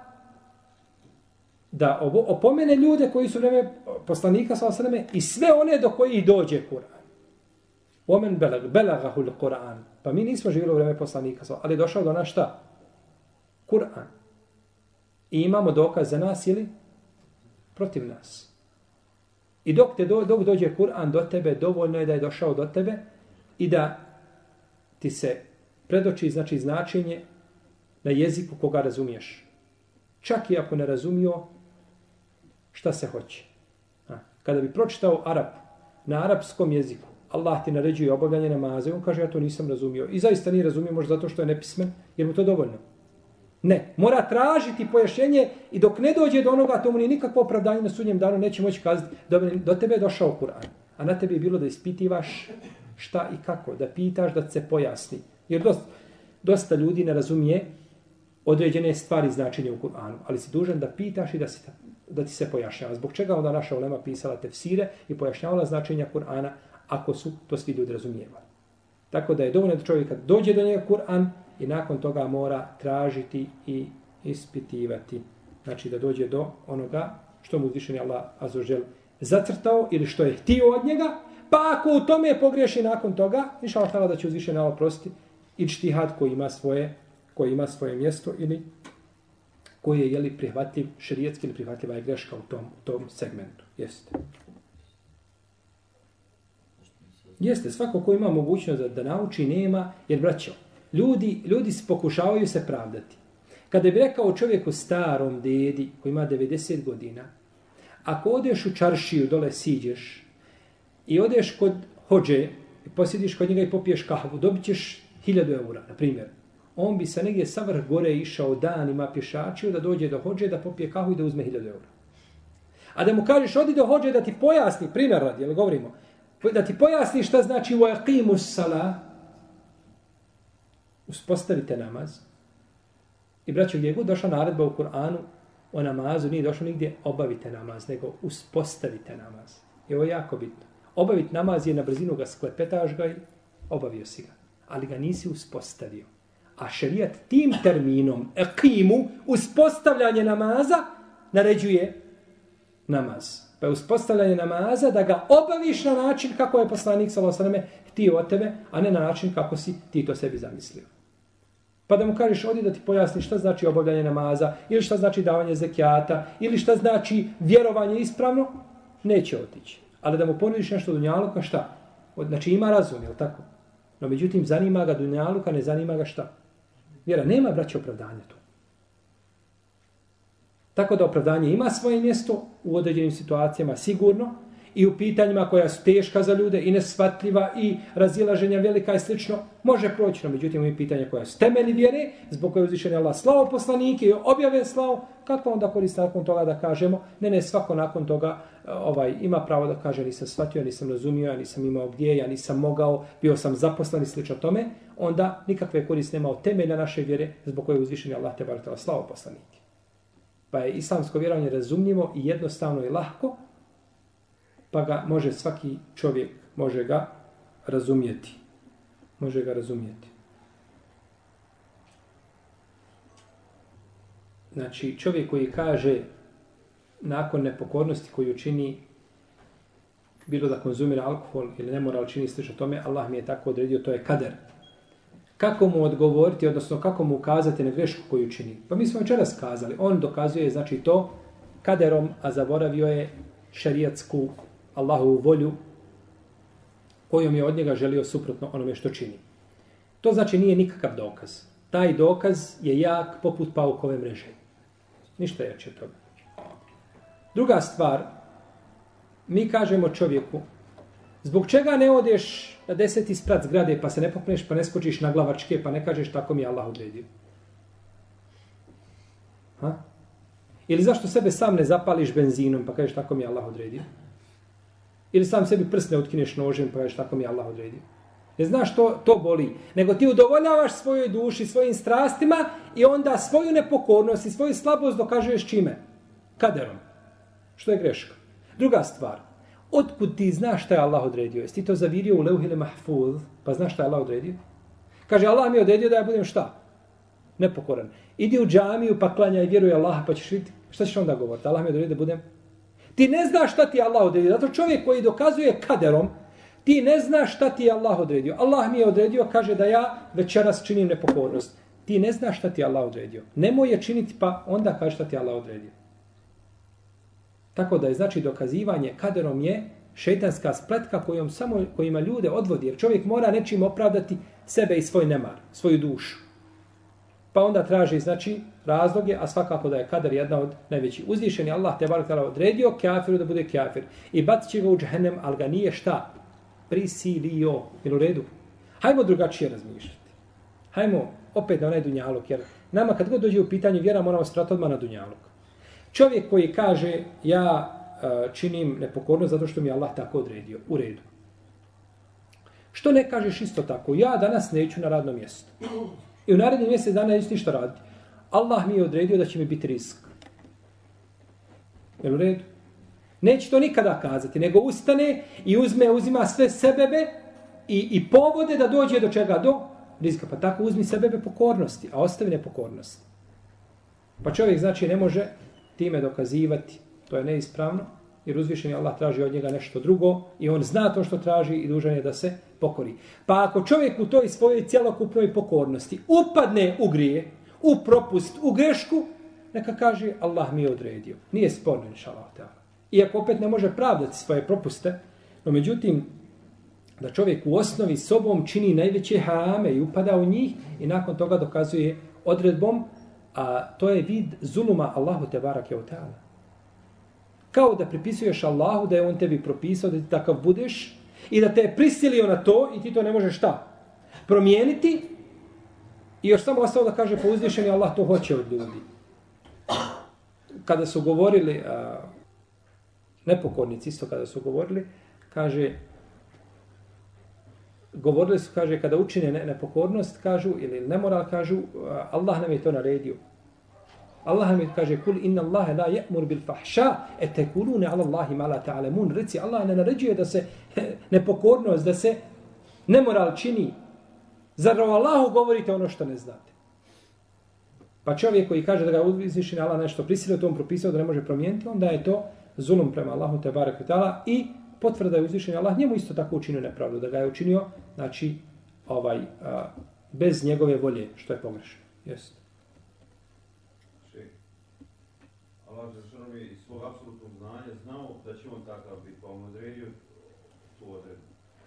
da opomene ljude koji su vreme poslanika sallallahu alejhi ve selleme i sve one do kojih dođe Kur'an. وَمَنْ بَلَغَهُ الْقُرْآنُ. Pa mi nismo živjeli u vreme poslanika, ali je došao do nas šta? Kur'an. I imamo dokaz za nas ili protiv nas. I dok dođe Kur'an do tebe, dovoljno je da je došao do tebe i da ti se predoči značenje na jeziku koga razumiješ. Čak i ako ne razumio šta se hoće. Kada bi pročitao Arab na arapskom jeziku, Allah ti naređuje obavljanje namaza, on kaže ja to nisam razumio. I zaista nije razumio možda zato što je nepismen, jer mu to dovoljno. Ne, mora tražiti pojašnjenje i dok ne dođe do onoga, to mu nije nikakvo opravdanje na sudnjem danu, neće moći kazati, do tebe je došao Kur'an. A na tebi je bilo da ispitivaš šta i kako, da pitaš, da se pojasni. Jer dosta ljudi ne razumije određene stvari značenja u Kur'anu, ali si dužan da pitaš i da ti se pojašnjava. Zbog čega onda naša ulema pisala tefsire i pojašnjavala značenja Kur'ana, ako su to svi ljudi razumijevali. Tako da je dovoljno da čovjek kad dođe do njega Kur'an i nakon toga mora tražiti i ispitivati. Znači da dođe do onoga što mu uzvišeni Allah azza wa džel zacrtao ili što je htio od njega, pa ako u tome pogriješi nakon toga, inshallah ta'ala da će uzvišeni Allah oprostiti idžtihad koji ima svoje mjesto ili koji je prihvatljiv šerijetski ili prihvatljiva je greška u tom segmentu. Jeste, svako ko ima mogućnost da nauči, nema, jer braćo, ljudi pokušavaju se pravdati. Kada bi rekao čovjeku starom dedi koji ima 90 godina, ako odeš u čaršiju, dole siđeš i odeš kod hođe i posjediš kod njega i popiješ kahvu, dobit ćeš 1000 eura, na primjer. On bi sa negdje sa vrh gore išao danima pješačio da dođe do hođe, da popije kahvu i da uzme 1000 eura. A da mu kažeš, odi do hođe da ti pojasni, primjer radi, jel govorimo, Da ti pojasni šta znači وَاقِيمُ السَّلَا, uspostavite namaz. I braćo, gdje je god došla naredba u Kur'anu o namazu, nije došlo nigdje obavite namaz, nego uspostavite namaz. I ovo je jako bitno. Obaviti namaz je na brzinu ga sklepetaš ga i obavio si ga. Ali ga nisi uspostavio. A šerijat tim terminom, eqimu, uspostavljanje namaza, naređuje namaz. Pa je uspostavljanje namaza da ga obaviš na način kako je poslanik sallallahu alejhi ve selleme htio od tebe, a ne na način kako si ti to sebi zamislio. Pa da mu kažeš ovdje da ti pojasni šta znači obavljanje namaza, ili šta znači davanje zekijata, ili šta znači vjerovanje ispravno, neće otići. Ali da mu ponudiš nešto dunjaluka, šta? Znači ima razum, jel tako? No međutim, zanima ga dunjaluka, ne zanima ga šta? Vjera, nema, braće, opravdanja tu. Tako da opravdanje ima svoje mjesto u određenim situacijama sigurno i u pitanjima koja su teška za ljude i nesvatljiva i razilaženja velika i slično, može proći. No, međutim, ima pitanja koja su temelji vjere, zbog koje je uzvišen Allah slao poslanike i objave slao, kako onda koristi nakon toga da kažemo, ne, svako nakon toga ima pravo da kaže nisam shvatio, nisam razumio, ja nisam imao gdje, ja nisam mogao, bio sam zaposlen i slično tome, onda nikakve koriste nema od temelja naše vjere zbog koje je uzvišen Allah te barakala slao poslanike. Pa je islamsko vjerovanje razumljivo i jednostavno i lahko, pa ga može svaki čovjek, može ga razumjeti. Može ga razumjeti. Znači, čovjek koji kaže nakon nepokornosti koju čini, bilo da konzumira alkohol ili ne mora čini slično tome, Allah mi je tako odredio, to je kader. Kako mu odgovoriti, odnosno kako mu ukazati na grešku koju čini? Pa mi smo večeras kazali, on dokazuje znači to kaderom, a zaboravio je šerijatsku Allahovu volju kojom je od njega želio suprotno onome što čini. To znači nije nikakav dokaz. Taj dokaz je jak poput paukove mreže. Ništa jače od toga. Druga stvar, mi kažemo čovjeku, zbog čega ne odeš na 10. sprat zgrade pa se ne popneš, pa ne skočiš na glavačke, pa ne kažeš tako mi je Allah odredio? Ha? Ili zašto sebe sam ne zapališ benzinom pa kažeš tako mi je Allah odredio? Ili sam sebi prst ne utkineš nožem pa kažeš tako mi je Allah odredio? Ne znaš to boli, nego ti udovoljavaš svojoj duši, svojim strastima i onda svoju nepokornost i svoju slabost dokažeš čime? Kaderom. Što je greška. Druga stvar, otkud ti znaš šta je Allah odredio? Jesi ti to zavirio u Leuhile Mahfuz, pa znaš šta je Allah odredio? Kaže, Allah mi je odredio da ja budem šta? Nepokoran. Idi u džamiju pa klanjaj i vjeruj Allaha pa ćeš vidjeti. Šta ćeš onda govoriti? Allah mi je odredio da budem? Ti ne znaš šta ti je Allah odredio. Zato čovjek koji dokazuje kaderom, ti ne znaš šta ti je Allah odredio. Allah mi je odredio, kaže da ja večeras činim nepokornost. Ti ne znaš šta ti je Allah odredio. Nemoj je činiti pa onda kaže šta ti je Allah odredio. Tako da je znači dokazivanje kaderom je šejtanska spletka kojima ljude odvodi. Jer čovjek mora nečim opravdati sebe i svoj nemar, svoju dušu. Pa onda traži znači razloge, a svakako da je kader jedna od najvećih. Uzvišeni Allah te barak tala odredio kafiru da bude kafir. I bacit će ga u džehennem, ali ga nije šta? Prisilio. Jel u redu? Hajmo drugačije razmišljati. Hajmo opet na onaj dunjaluk. Jer nama kad god dođe u pitanje vjera moramo strati odmah na dunjaluk. Čovjek koji kaže ja činim nepokornost zato što mi je Allah tako odredio. U redu. Što ne kažeš isto tako? Ja danas neću na radnom mjestu. I u narednih mjesec dana neću ništa raditi. Allah mi je odredio da će mi biti rizik. Jel u redu? Neće to nikada kazati, nego ustane i uzima sve sebebe i povode da dođe do čega? Do rizika. Pa tako uzmi sebebe pokornosti, a ostavi nepokornost. Pa čovjek znači ne može time dokazivati, to je neispravno, jer uzvišeni Allah traži od njega nešto drugo i on zna to što traži i dužan je da se pokori. Pa ako čovjek u toj svojoj cjelokupnoj pokornosti upadne u grije, u propust, u grešku, neka kaže Allah mi je odredio. Nije sporno, inšallah. Iako opet ne može pravdati svoje propuste, no međutim, da čovjek u osnovi sobom čini najveće harame i upada u njih i nakon toga dokazuje odredbom, a to je vid zuluma Allahu te barake o ta'ala. Kao da pripisuješ Allahu da je on tebi propisao da ti takav budeš i da te je prisilio na to i ti to ne možeš šta? Promijeniti i još samo ostalo da kaže pouzvišeni Allah to hoće od ljudi. Kada su govorili, nepokornici isto kada su govorili, kaže govorili su, kaže, kada učine nepokornost, kažu, ili nemoral, kažu, Allah nam je to naredio. Allah nam je, kaže, kul inna Allahe la je'mur bil fahša, etekulune ala Allahi ma la ta'alemun. Reci, Allah ne naređuje da se nepokornost, da se nemoral čini. Zar o Allahu govorite ono što ne znate? Pa čovjek koji kaže da ga uzvišeni Allah nešto prisilio, to on propisao da ne može promijeniti, onda je to zulum prema Allahu te barek ve taala i potvrda je uzvišeni Allah njemu isto tako učinio nepravdu, da ga je učinio, znači, bez njegove volje, što je pogrešno. Jeste. Allah Žešanu je iz svog apsolutnog znanja znao da će on takav biti, pa on odredio tu odredbu.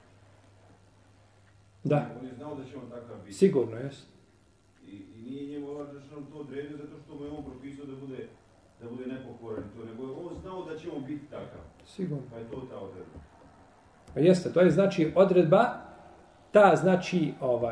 Da. On je znao da će on takav biti. Sigurno, jeste. I nije njemu Allah Žešanu to odredio zato što mu je on propisao da bude nepokoran to, nego je on znao da će on biti takav. Sigurno. Pa je to ta odredba. Pa jeste, to je znači odredba, ta znači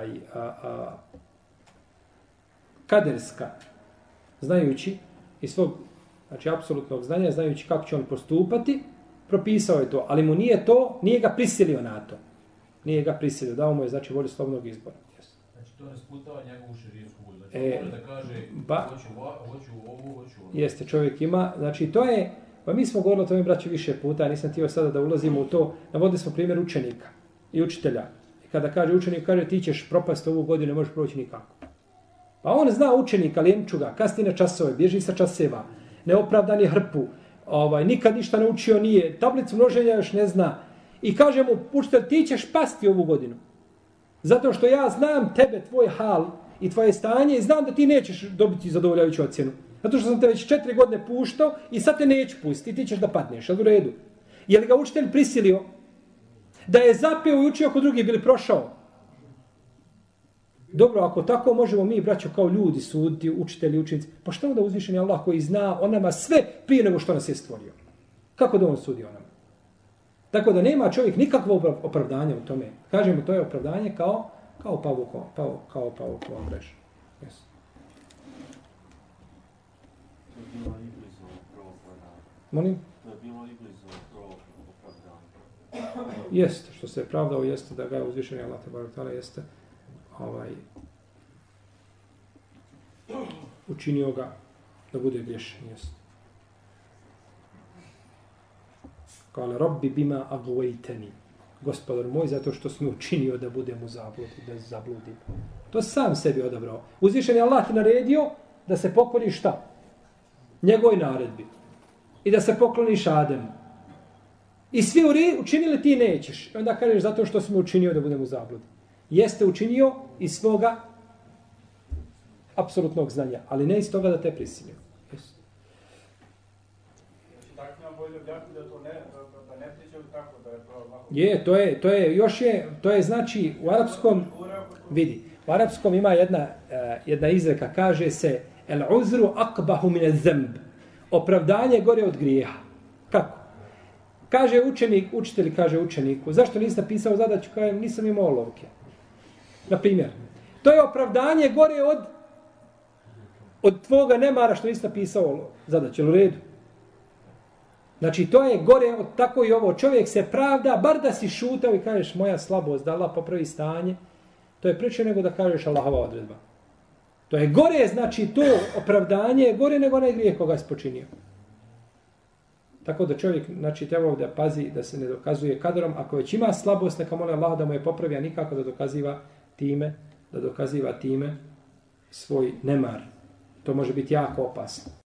kaderska, znajući iz svog, znači apsolutnog znanja, znajući kako će on postupati, propisao je to, ali mu nije ga prisilio na to. Nije ga prisilio, dao mu je, znači, volju slobodnog izbora. Yes. Znači, to ne sputava njegovu širijsku volju. Znači, može da kaže, hoću ovo. Jeste, čovjek ima, znači, to je, pa mi smo govorili o tome, braći, više puta, nisam htio sada da ulazimo u to, navodili smo primjer učenika i učitelja. I kada kaže učenik, kaže, ti ćeš propasti ovu godinu, ne možeš proći nikako. Pa on zna učenika, lijenčuga, kasni na časove, bježi sa časeva, neopravdan je hrpu, nikad ništa naučio nije, tablicu množenja još ne zna. I kaže mu, učitelj, ti ćeš pasti ovu godinu. Zato što ja znam tebe, tvoj hal i tvoje stanje i znam da ti nećeš dobiti zadovoljavajuću ocjenu. Zato što sam te već 4 godine puštao i sad te neću pustiti, ti ćeš da padneš, ali u redu. Je li ga učitelj prisilio da je zapeo i učio ako drugi bili prošao? Dobro, ako tako možemo mi, braćo, kao ljudi suditi, učitelji, učenici, pa što onda uzvišen je Allah koji zna o nama sve prije nego što nas je stvorio? Kako da on sudi o nama? Tako da nema čovjek nikakvo opravdanje u tome. Kažemo, to je opravdanje kao Pavukova mreža. Yes. Molim? Jeste, što se je pravdao, jeste da ga je uzvišen je Allah tebarek, jeste učinio ga da bude griješen, jeste. Kale, Rabbi bima agvejteni. Gospodar moj, zato što si mi učinio da budem u zabludi, da zabludim. To sam sebi odabrao. Uzvišen je Allah ti naredio da se pokori šta? Njegovoj naredbi. I da se pokloniš Ademu. I svi učinili ti nećeš. I onda kažeš zato što si mi učinio da budem u zabludi. Jeste učinio iz svoga apsolutnog znanja, ali ne iz toga da te prisilio. Jeste. To je znači u arapskom, vidi, u arapskom ima jedna izreka, kaže se el uzru akbahu min az-zamb. Opravdanje gore od grijeha. Kako? Kaže učitelj kaže učeniku, zašto nisi napisao zadaću? Kaže, nisam imao olovke. Na primjer, to je opravdanje gore od tvoga nemara što nisi napisao zadaću, u redu. Znači, to je gore od tako i ovo. Čovjek se pravda, bar da si šutao i kažeš moja slabost, da Allah popravi stanje, to je preče nego da kažeš Allahova odredba. To je gore, znači to opravdanje je gore nego onaj grijeh koga si počinio. Tako da čovjek, znači, treba da pazi da se ne dokazuje kadrom. Ako već ima slabost, neka moli Allah da mu je popravi, a nikako da dokaziva time svoj nemar. To može biti jako opasno.